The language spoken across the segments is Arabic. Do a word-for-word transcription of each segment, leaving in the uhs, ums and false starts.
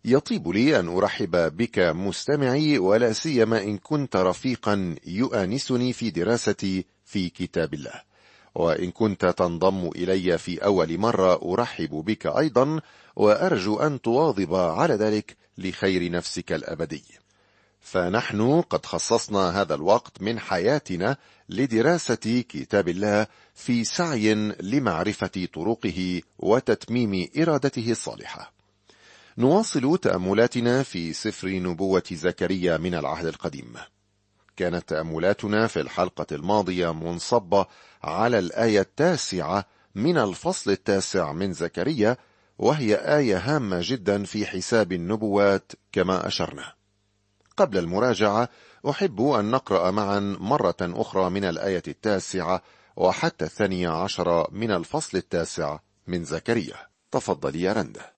يطيب لي أن أرحب بك مستمعي، ولا سيما إن كنت رفيقا يؤانسني في دراستي في كتاب الله، وإن كنت تنضم إلي في أول مرة أرحب بك أيضا، وأرجو أن تواظب على ذلك لخير نفسك الأبدي. فنحن قد خصصنا هذا الوقت من حياتنا لدراسة كتاب الله في سعي لمعرفة طرقه وتتميم إرادته الصالحة. نواصل تأملاتنا في سفر نبوة زكريا من العهد القديم. كانت تأملاتنا في الحلقة الماضية منصبة على الآية التاسعة من الفصل التاسع من زكريا، وهي آية هامة جدا في حساب النبوات كما أشرنا. قبل المراجعة أحب أن نقرأ معا مرة أخرى من الآية التاسعة وحتى الثانية عشر من الفصل التاسع من زكريا. تفضل يا رندا.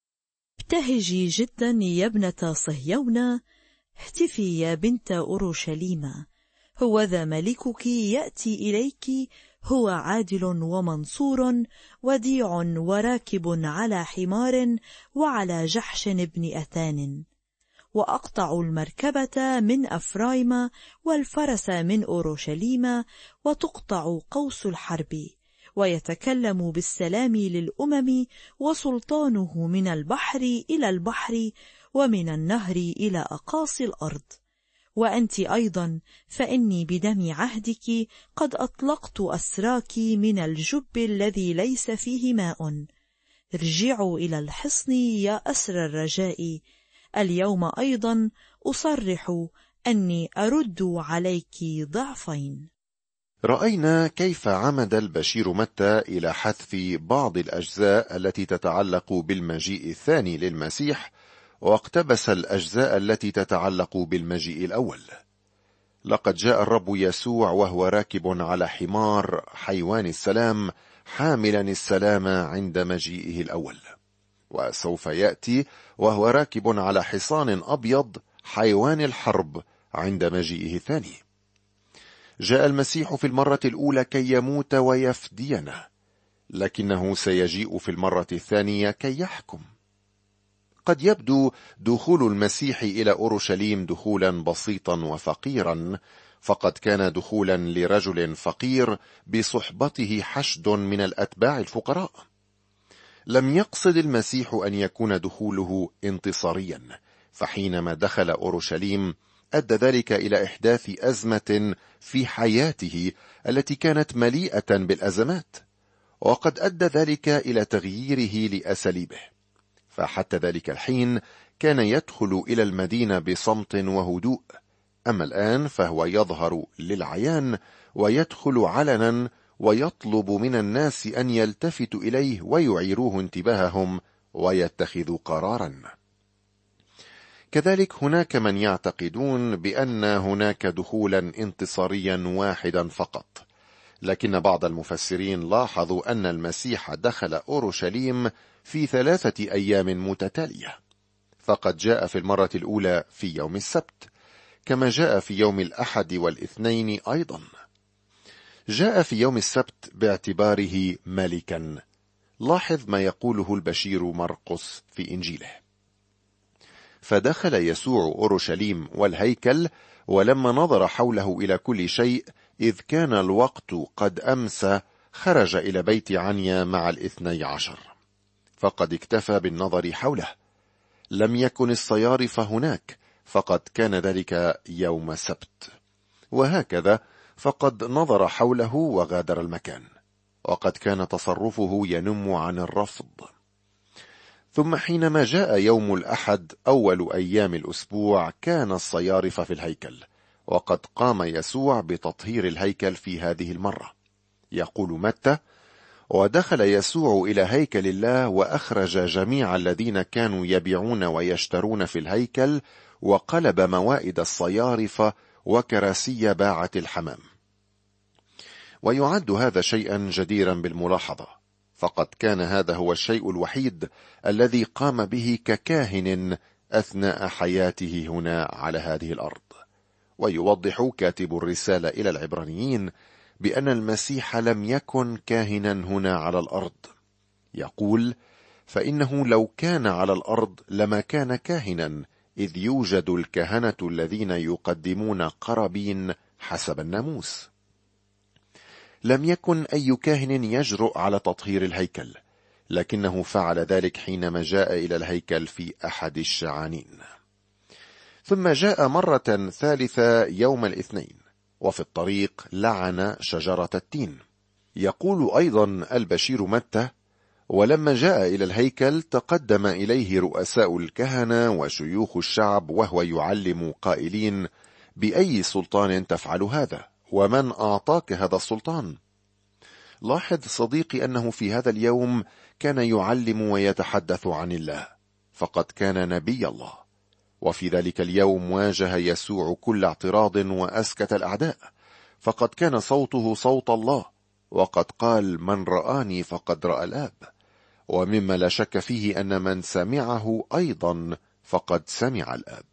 ابتهجي جدا يا ابنة صهيون، اهتفي يا بنت أورشليم، هوذا ملكك يأتي إليك، هو عادل ومنصور، وديع وراكب على حمار، وعلى جحش ابن أثان. وأقطع المركبة من أفرايم، والفرس من أورشليم، وتقطع قوس الحرب، ويتكلم بالسلام للأمم، وسلطانه من البحر إلى البحر، ومن النهر إلى أقاصي الأرض. وأنت أيضا فإني بدم عهدك قد أطلقت أسراك من الجب الذي ليس فيه ماء. ارجعوا إلى الحصن يا أسر الرجاء، اليوم أيضا أصرح أني أرد عليك ضعفين. رأينا كيف عمد البشير متى إلى حذف بعض الأجزاء التي تتعلق بالمجيء الثاني للمسيح، واقتبس الأجزاء التي تتعلق بالمجيء الأول. لقد جاء الرب يسوع وهو راكب على حمار حيوان السلام، حاملا السلام عند مجيئه الأول، وسوف يأتي وهو راكب على حصان أبيض حيوان الحرب عند مجيئه الثاني. جاء المسيح في المرة الأولى كي يموت ويفدينا، لكنه سيجيء في المرة الثانية كي يحكم. قد يبدو دخول المسيح إلى أورشليم دخولا بسيطا وفقيرا، فقد كان دخولا لرجل فقير بصحبته حشد من الأتباع الفقراء. لم يقصد المسيح أن يكون دخوله انتصاريا، فحينما دخل أورشليم أدى ذلك إلى إحداث أزمة في حياته التي كانت مليئة بالأزمات، وقد أدى ذلك إلى تغييره لأساليبه. فحتى ذلك الحين كان يدخل إلى المدينة بصمت وهدوء، أما الآن فهو يظهر للعيان ويدخل علنا ويطلب من الناس أن يلتفتوا إليه ويعيروه انتباههم ويتخذوا قرارا. كذلك هناك من يعتقدون بأن هناك دخولا انتصاريا واحدا فقط، لكن بعض المفسرين لاحظوا أن المسيح دخل أورشليم في ثلاثة أيام متتالية، فقد جاء في المرة الأولى في يوم السبت، كما جاء في يوم الأحد والاثنين أيضا. جاء في يوم السبت باعتباره ملكا. لاحظ ما يقوله البشير مرقس في إنجيله: فدخل يسوع أورشليم والهيكل، ولما نظر حوله إلى كل شيء إذ كان الوقت قد أمسى، خرج إلى بيت عنيا مع الاثني عشر، فقد اكتفى بالنظر حوله. لم يكن الصيارف هناك، فقد كان ذلك يوم السبت، وهكذا فقد نظر حوله وغادر المكان، وقد كان تصرفه ينم عن الرفض. ثم حينما جاء يوم الأحد أول أيام الأسبوع كان الصيارف في الهيكل، وقد قام يسوع بتطهير الهيكل في هذه المرة. يقول متى: ودخل يسوع إلى هيكل الله وأخرج جميع الذين كانوا يبيعون ويشترون في الهيكل، وقلب موائد الصيارف وكراسي باعة الحمام. ويعد هذا شيئا جديرا بالملاحظة، فقد كان هذا هو الشيء الوحيد الذي قام به ككاهن أثناء حياته هنا على هذه الأرض. ويوضح كاتب الرسالة إلى العبرانيين بأن المسيح لم يكن كاهنا هنا على الأرض. يقول: فإنه لو كان على الأرض لما كان كاهنا، إذ يوجد الكهنة الذين يقدمون قرابين حسب الناموس. لم يكن أي كاهن يجرؤ على تطهير الهيكل، لكنه فعل ذلك حينما جاء إلى الهيكل في أحد الشعانين. ثم جاء مرة ثالثة يوم الاثنين، وفي الطريق لعن شجرة التين. يقول أيضا البشير متى: ولما جاء إلى الهيكل تقدم إليه رؤساء الكهنة وشيوخ الشعب وهو يعلم قائلين: بأي سلطان تفعل هذا؟ ومن أعطاك هذا السلطان؟ لاحظ صديقي أنه في هذا اليوم كان يعلم ويتحدث عن الله، فقد كان نبي الله. وفي ذلك اليوم واجه يسوع كل اعتراض وأسكت الأعداء، فقد كان صوته صوت الله، وقد قال: من رآني فقد رأى الآب. ومما لا شك فيه أن من سمعه أيضا فقد سمع الآب.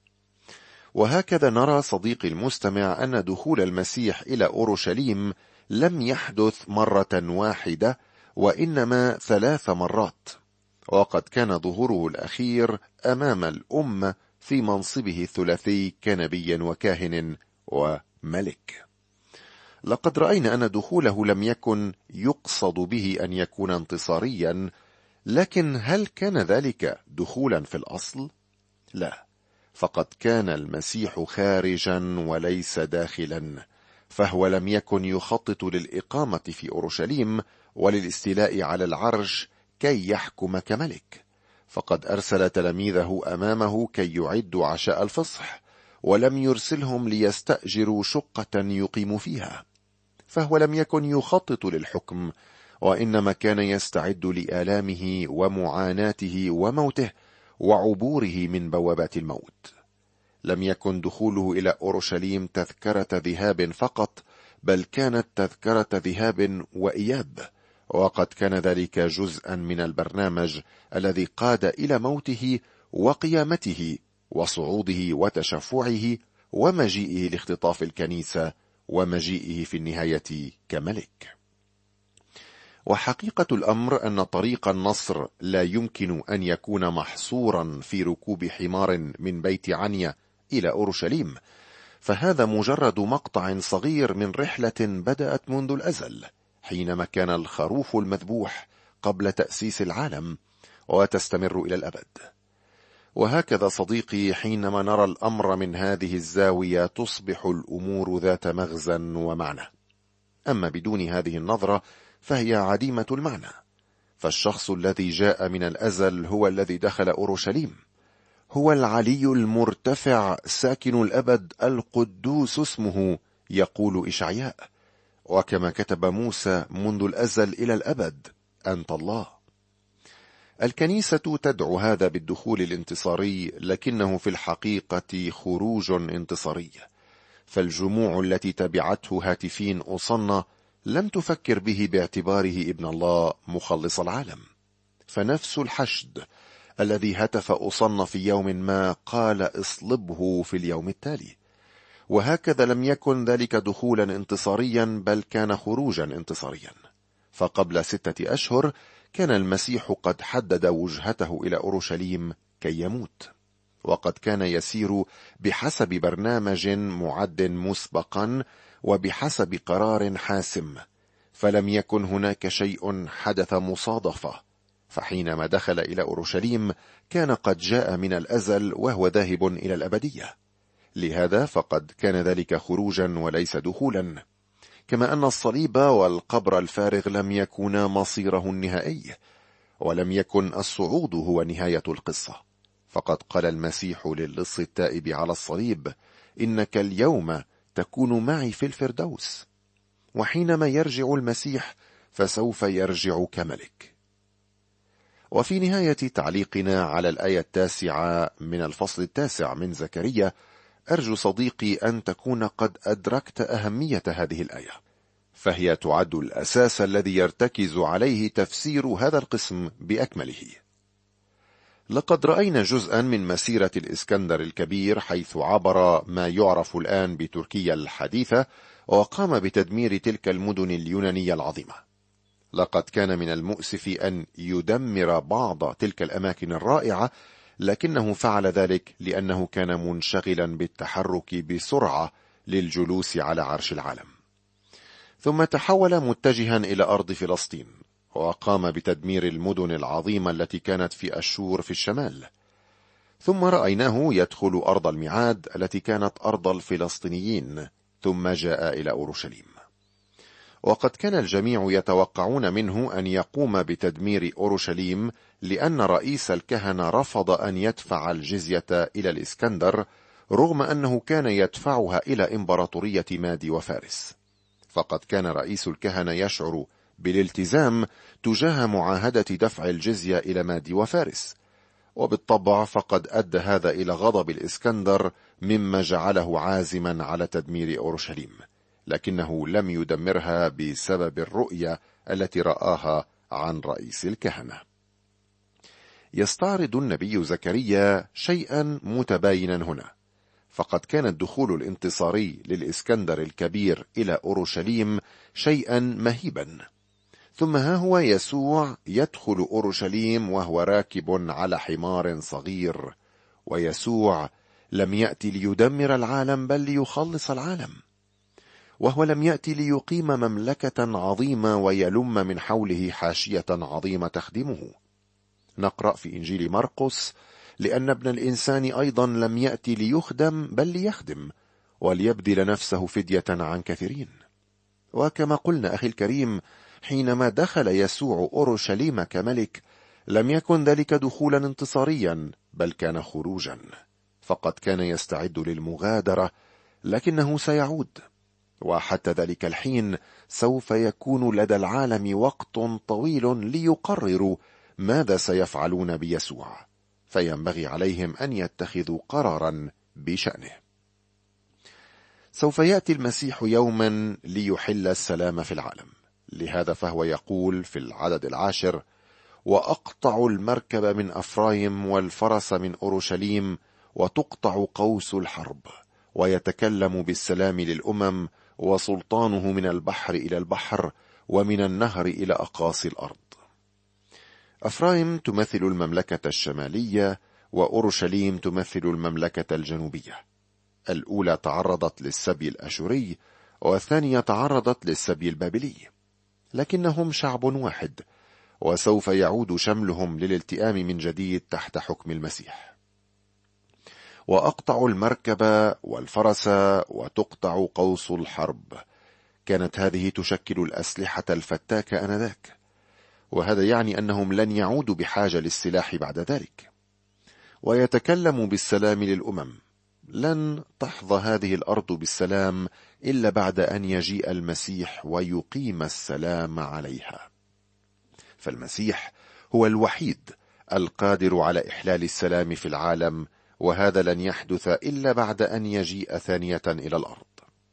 وهكذا نرى صديقي المستمع أن دخول المسيح إلى أورشليم لم يحدث مرة واحدة، وإنما ثلاث مرات. وقد كان ظهوره الأخير أمام الأمة في منصبه الثلاثي كنبي وكاهن وملك. لقد رأينا أن دخوله لم يكن يقصد به أن يكون انتصاريا، لكن هل كان ذلك دخولا في الأصل؟ لا، فقد كان المسيح خارجا وليس داخلا، فهو لم يكن يخطط للإقامة في أورشليم وللاستيلاء على العرش كي يحكم كملك، فقد أرسل تلاميذه أمامه كي يعدوا عشاء الفصح، ولم يرسلهم ليستأجروا شقة يقيم فيها. فهو لم يكن يخطط للحكم، وإنما كان يستعد لآلامه ومعاناته وموته وعبوره من بوابات الموت. لم يكن دخوله إلى أورشليم تذكرة ذهاب فقط، بل كانت تذكرة ذهاب وإياب، وقد كان ذلك جزءا من البرنامج الذي قاد إلى موته وقيامته وصعوده وتشفعه ومجيئه لاختطاف الكنيسة ومجيئه في النهاية كملك. وحقيقة الأمر أن طريق النصر لا يمكن أن يكون محصورا في ركوب حمار من بيت عنيا إلى أورشليم، فهذا مجرد مقطع صغير من رحلة بدأت منذ الأزل حينما كان الخروف المذبوح قبل تأسيس العالم، وتستمر إلى الأبد. وهكذا صديقي حينما نرى الأمر من هذه الزاوية تصبح الأمور ذات مغزى ومعنى، أما بدون هذه النظرة فهي عديمة المعنى. فالشخص الذي جاء من الأزل هو الذي دخل أورشليم، هو العلي المرتفع ساكن الأبد القدوس اسمه، يقول إشعياء، وكما كتب موسى: منذ الأزل إلى الأبد أنت الله. الكنيسة تدعو هذا بالدخول الانتصاري، لكنه في الحقيقة خروج انتصاري. فالجموع التي تبعته هاتفين أصنّ لم تفكر به باعتباره ابن الله مخلص العالم، فنفس الحشد الذي هتف أصنّ في يوم ما قال: اصلبه في اليوم التالي. وهكذا لم يكن ذلك دخولا انتصاريا، بل كان خروجا انتصاريا. فقبل ستة أشهر كان المسيح قد حدد وجهته إلى أورشليم كي يموت، وقد كان يسير بحسب برنامج معد مسبقا وبحسب قرار حاسم، فلم يكن هناك شيء حدث مصادفة. فحينما دخل إلى أورشليم كان قد جاء من الأزل وهو ذاهب إلى الأبدية، لهذا فقد كان ذلك خروجا وليس دخولا. كما أن الصليب والقبر الفارغ لم يكونا مصيره النهائي، ولم يكن الصعود هو نهاية القصة. فقد قال المسيح للص التائب على الصليب: إنك اليوم تكون معي في الفردوس. وحينما يرجع المسيح فسوف يرجع كملك. وفي نهاية تعليقنا على الآية التاسعة من الفصل التاسع من زكريا، أرجو صديقي أن تكون قد أدركت أهمية هذه الآية، فهي تعد الأساس الذي يرتكز عليه تفسير هذا القسم بأكمله. لقد رأينا جزءا من مسيرة الإسكندر الكبير، حيث عبر ما يعرف الآن بتركيا الحديثة، وقام بتدمير تلك المدن اليونانية العظيمة. لقد كان من المؤسف أن يدمر بعض تلك الأماكن الرائعة، لكنه فعل ذلك لأنه كان منشغلا بالتحرك بسرعة للجلوس على عرش العالم. ثم تحول متجها إلى أرض فلسطين، وقام بتدمير المدن العظيمة التي كانت في أشور في الشمال. ثم رأيناه يدخل أرض الميعاد التي كانت أرض الفلسطينيين، ثم جاء إلى أورشليم. وقد كان الجميع يتوقعون منه أن يقوم بتدمير أورشليم، لأن رئيس الكهنة رفض أن يدفع الجزية إلى الإسكندر، رغم أنه كان يدفعها إلى إمبراطورية مادي وفارس. فقد كان رئيس الكهنة يشعر بالالتزام تجاه معاهدة دفع الجزية إلى مادي وفارس، وبالطبع فقد أدى هذا إلى غضب الإسكندر، مما جعله عازما على تدمير أورشليم، لكنه لم يدمرها بسبب الرؤية التي رآها عن رئيس الكهنة. يستعرض النبي زكريا شيئا متباينا هنا، فقد كان الدخول الانتصاري للإسكندر الكبير إلى أورشليم شيئا مهيبا، ثم ها هو يسوع يدخل أورشليم وهو راكب على حمار صغير، ويسوع لم يأتي ليدمر العالم بل ليخلص العالم، وهو لم يأتي ليقيم مملكة عظيمة ويلم من حوله حاشية عظيمة تخدمه. نقرأ في إنجيل مرقس: لأن ابن الإنسان أيضا لم يأتي ليخدم بل ليخدم وليبذل نفسه فدية عن كثيرين. وكما قلنا أخي الكريم، حينما دخل يسوع أورشليم كملك لم يكن ذلك دخولا انتصاريا بل كان خروجا، فقد كان يستعد للمغادرة، لكنه سيعود، وحتى ذلك الحين سوف يكون لدى العالم وقت طويل ليقرروا ماذا سيفعلون بيسوع، فينبغي عليهم أن يتخذوا قرارا بشأنه. سوف يأتي المسيح يوما ليحل السلام في العالم، لهذا فهو يقول في العدد العاشر: وأقطع المركب من أفرايم والفرس من أورشليم، وتقطع قوس الحرب، ويتكلم بالسلام للأمم، وسلطانه من البحر إلى البحر، ومن النهر إلى أقاصي الأرض. أفرايم تمثل المملكة الشمالية، وأورشليم تمثل المملكة الجنوبية. الأولى تعرضت للسبي الأشوري، والثانية تعرضت للسبي البابلي، لكنهم شعب واحد، وسوف يعود شملهم للالتئام من جديد تحت حكم المسيح. وأقطع المركب والفرس وتقطع قوس الحرب، كانت هذه تشكل الأسلحة الفتاكة آنذاك، وهذا يعني أنهم لن يعودوا بحاجة للسلاح بعد ذلك. ويتكلم بالسلام للأمم، لن تحظى هذه الأرض بالسلام إلا بعد أن يجيء المسيح ويقيم السلام عليها. فالمسيح هو الوحيد القادر على إحلال السلام في العالم، وهذا لن يحدث إلا بعد أن يجيء ثانية إلى الأرض.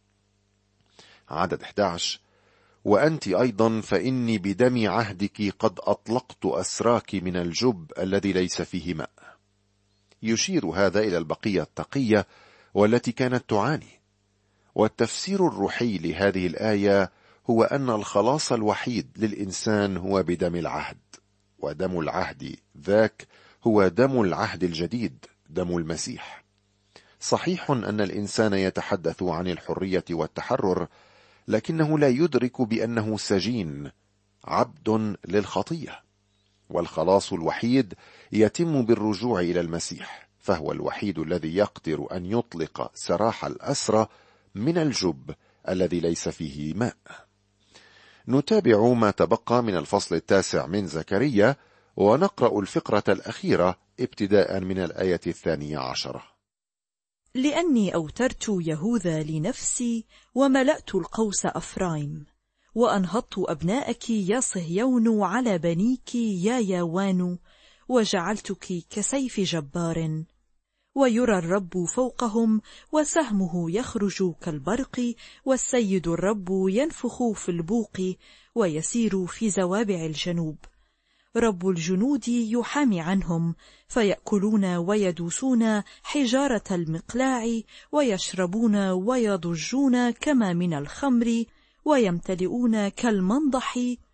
عدد أحد عشر: وأنت أيضا فإني بدم عهدك قد أطلقت أسراك من الجب الذي ليس فيه ماء. يشير هذا إلى البقية التقية والتي كانت تعاني. والتفسير الروحي لهذه الآية هو أن الخلاص الوحيد للإنسان هو بدم العهد، ودم العهد ذاك هو دم العهد الجديد، دم المسيح. صحيح أن الإنسان يتحدث عن الحرية والتحرر، لكنه لا يدرك بأنه سجين، عبد للخطية. والخلاص الوحيد يتم بالرجوع إلى المسيح، فهو الوحيد الذي يقدر أن يطلق سراح الأسرى من الجب الذي ليس فيه ماء. نتابع ما تبقى من الفصل التاسع من زكريا، ونقرأ الفقرة الأخيرة ابتداء من الآية الثانية عشرة. لأني أوترت يهوذا لنفسي، وملأت القوس أفرايم، وأنهضت أبناءك يا صهيون على بنيك يا ياوان، وجعلتك كسيف جبار. ويرى الرب فوقهم، وسهمه يخرج كالبرق، والسيد الرب ينفخ في البوق، ويسير في زوابع الجنوب. رب الجنود يحامي عنهم، فيأكلون ويدوسون حجارة المقلاع، ويشربون ويضجون كما من الخمر، ويمتلئون كالمنضح،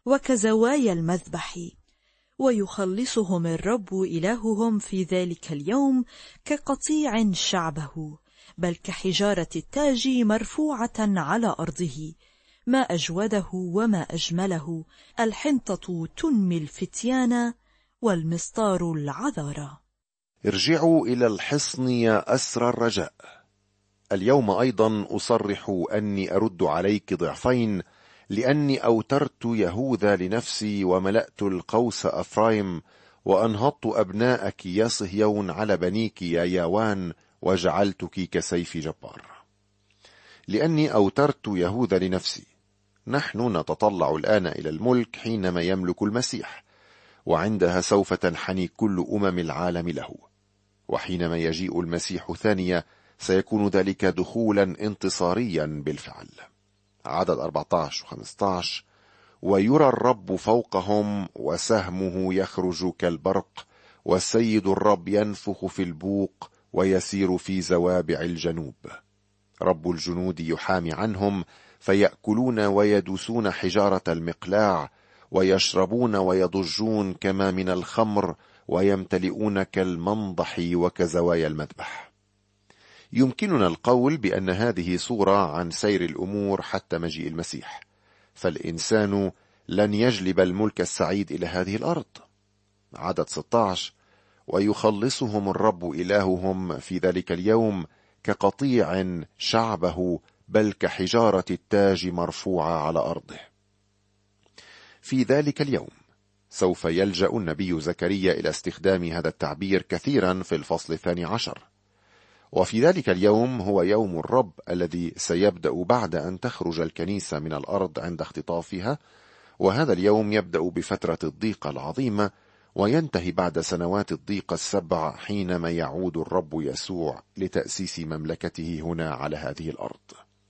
وكزوايا المذبح، ويخلصهم الرب إلههم في ذلك اليوم كقطيع شعبه، بل كحجارة التاج مرفوعة على أرضه. ما أجوده وما أجمله، الحنطة تنمي الفتيان والمسطار العذارى. ارجعوا إلى الحصن يا أسر الرجاء. اليوم أيضا أصرح أني أرد عليك ضعفين، لأني أوترت يهوذا لنفسي وملأت القوس أفرايم، وأنهضت أبناءك يا صهيون على بنيك يا ياوان، وجعلتك كسيف جبار. لأني أوترت يهوذا لنفسي. نحن نتطلع الآن إلى الملك حينما يملك المسيح، وعندها سوف تنحني كل أمم العالم له. وحينما يجيء المسيح ثانية سيكون ذلك دخولا انتصاريا بالفعل. عدد أربعة عشر وخمسة عشر: ويرى الرب فوقهم وسهمه يخرج كالبرق، والسيد الرب ينفخ في البوق ويسير في زوابع الجنوب. رب الجنود يحامي عنهم، فيأكلون ويدوسون حجارة المقلاع، ويشربون ويضجون كما من الخمر، ويمتلئون كالمنضح وكزوايا المذبح. يمكننا القول بأن هذه صورة عن سير الأمور حتى مجيء المسيح، فالإنسان لن يجلب الملك السعيد إلى هذه الأرض. عدد ستة عشر: ويخلصهم الرب إلههم في ذلك اليوم كقطيع شعبه، بل كحجارة التاج مرفوعة على أرضه. في ذلك اليوم سوف يلجأ النبي زكريا إلى استخدام هذا التعبير كثيرا في الفصل الثاني عشر. وفي ذلك اليوم هو يوم الرب الذي سيبدأ بعد أن تخرج الكنيسة من الأرض عند اختطافها، وهذا اليوم يبدأ بفترة الضيقة العظيمة، وينتهي بعد سنوات الضيقة السبع حينما يعود الرب يسوع لتأسيس مملكته هنا على هذه الأرض.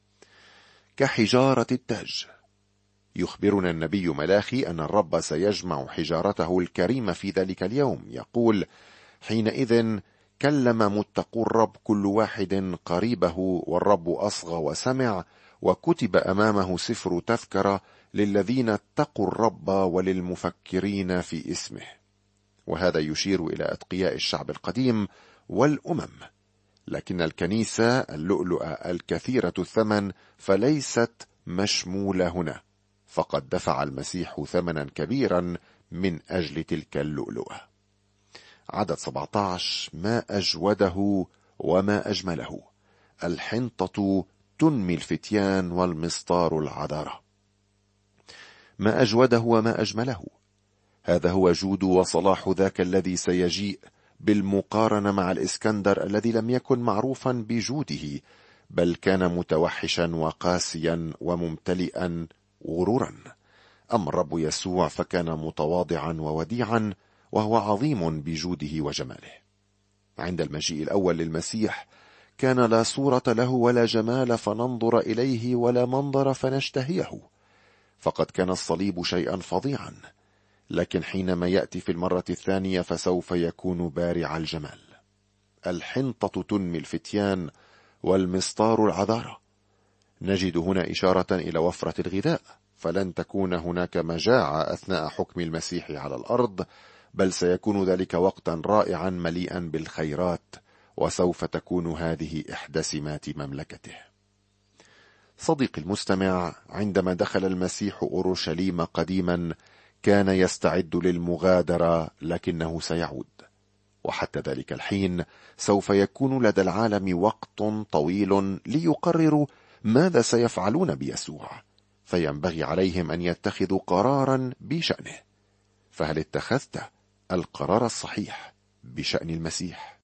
كحجارة التاج. يخبرنا النبي ملاخي أن الرب سيجمع حجارته الكريمة في ذلك اليوم. يقول: حينئذ كلم متقو الرب كل واحد قريبه، والرب أصغى وسمع، وكتب أمامه سفر تذكرة للذين اتقوا الرب وللمفكرين في اسمه. وهذا يشير إلى أتقياء الشعب القديم والأمم. لكن الكنيسة اللؤلؤة الكثيرة الثمن فليست مشمولة هنا، فقد دفع المسيح ثمنا كبيرا من أجل تلك اللؤلؤة. عدد سبعة عشر: ما أجوده وما أجمله، الحنطة تنمي الفتيان والمسطار العذارى. ما أجوده وما أجمله، هذا هو جود وصلاح ذاك الذي سيجيء بالمقارنة مع الإسكندر الذي لم يكن معروفا بجوده، بل كان متوحشا وقاسيا وممتلئا غرورا. أما الرب يسوع فكان متواضعا ووديعا، وهو عظيم بجوده وجماله. عند المجيء الأول للمسيح كان لا صورة له ولا جمال فننظر إليه، ولا منظر فنشتهيه، فقد كان الصليب شيئا فظيعا. لكن حينما يأتي في المرة الثانية فسوف يكون بارع الجمال. الحنطة تنمي الفتيان والمسطار العذارى. نجد هنا إشارة إلى وفرة الغذاء، فلن تكون هناك مجاعة أثناء حكم المسيح على الأرض، بل سيكون ذلك وقتا رائعا مليئا بالخيرات، وسوف تكون هذه إحدى سمات مملكته. صديقي المستمع، عندما دخل المسيح أورشليم قديما كان يستعد للمغادرة، لكنه سيعود. وحتى ذلك الحين سوف يكون لدى العالم وقت طويل ليقرروا ماذا سيفعلون بيسوع، فينبغي عليهم أن يتخذوا قرارا بشأنه. فهل اتخذت القرار الصحيح بشأن المسيح؟